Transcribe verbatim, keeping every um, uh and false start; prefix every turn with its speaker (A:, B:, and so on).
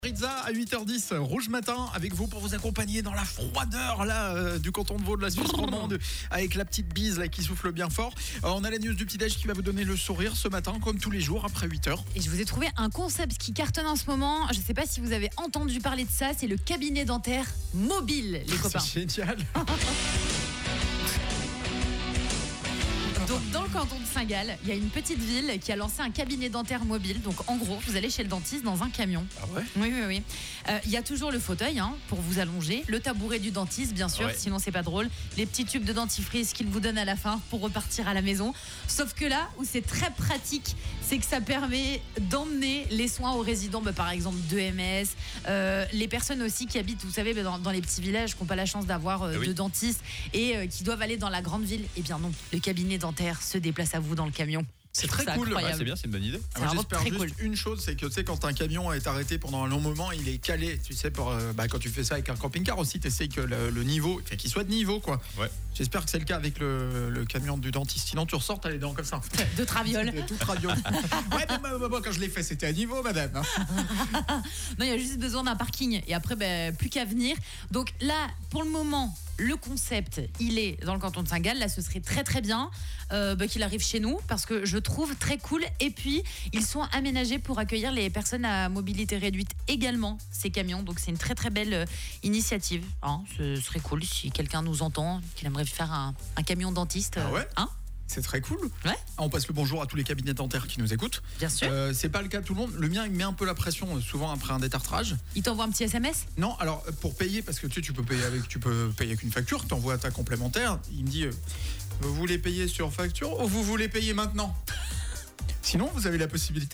A: Rizza à huit heures dix, Rouge Matin avec vous pour vous accompagner dans la froideur là euh, du canton de Vaud, de la Suisse romande, avec la petite bise là qui souffle bien fort. Euh, on a la news du petit-déj qui va vous donner le sourire ce matin comme tous les jours après huit heures.
B: Et je vous ai trouvé un concept qui cartonne en ce moment. Je ne sais pas si vous avez entendu parler de ça, c'est le cabinet dentaire mobile, les copains.
A: C'est génial.
B: Donc dans le canton de Saint-Gall, il y a une petite ville qui a lancé un cabinet dentaire mobile. Donc en gros, vous allez chez le dentiste dans un camion.
A: Ah ouais.
B: Oui, oui, oui. Euh, Il y a toujours le fauteuil hein, pour vous allonger, le tabouret du dentiste, bien sûr,
A: Ouais.
B: sinon c'est pas drôle. Les petits tubes de dentifrice qu'il vous donne à la fin pour repartir à la maison. Sauf que là où c'est très pratique, c'est que ça permet d'emmener les soins aux résidents, bah, par exemple d'E M S, euh, les personnes aussi qui habitent, vous savez, bah, dans, dans les petits villages, qui n'ont pas la chance d'avoir euh,
A: Ah oui.
B: de dentiste et euh, qui doivent aller dans la grande ville. Eh bien non, le cabinet dentaire se déplace à vous dans le camion.
A: C'est
B: Je trouve
A: très
B: ça
A: cool.
B: incroyable.
C: Ah, c'est bien, c'est une bonne idée.
B: C'est
A: Moi,
B: vraiment
A: j'espère
B: très
A: juste
B: cool.
A: une chose, c'est que tu sais quand un camion est arrêté pendant un long moment, il est calé. Tu sais pour euh, bah, quand tu fais ça avec un camping-car aussi, tu essayes que le, le niveau, enfin, qu'il soit de niveau quoi.
C: Ouais.
A: J'espère que c'est le cas avec le, le camion du dentiste. Sinon tu ressors, t'as les dents comme ça.
B: De traviole.
A: De toute radio. Ouais, mais moi, moi, quand je l'ai fait, c'était à niveau, madame. hein.
B: Non, il y a juste besoin d'un parking et après, ben, plus qu'à venir. Donc là, pour le moment, le concept, il est dans le canton de Saint-Gall. Là, ce serait très très bien euh, ben, qu'il arrive chez nous parce que je trouve très cool. Et puis, ils sont aménagés pour accueillir les personnes à mobilité réduite également, ces camions. Donc, c'est une très très belle euh, initiative. Hein, ce serait cool si quelqu'un nous entend, qu'il aimerait faire un, un camion dentiste.
A: Ah ouais
B: Hein,
A: C'est très cool.
B: Ouais.
A: On passe le bonjour à tous les cabinets dentaires qui nous écoutent.
B: bien sûr.
A: Euh, c'est pas le cas de tout le monde. Le mien, il met un peu la pression, euh, souvent après un détartrage.
B: Il t'envoie un petit S M S.
A: Non, alors euh, pour payer, parce que tu sais, tu peux payer avec, tu peux payer avec une facture. T'envoies ta complémentaire. Il me dit, euh, vous voulez payer sur facture ou vous voulez payer maintenant? Sinon, vous avez la possibilité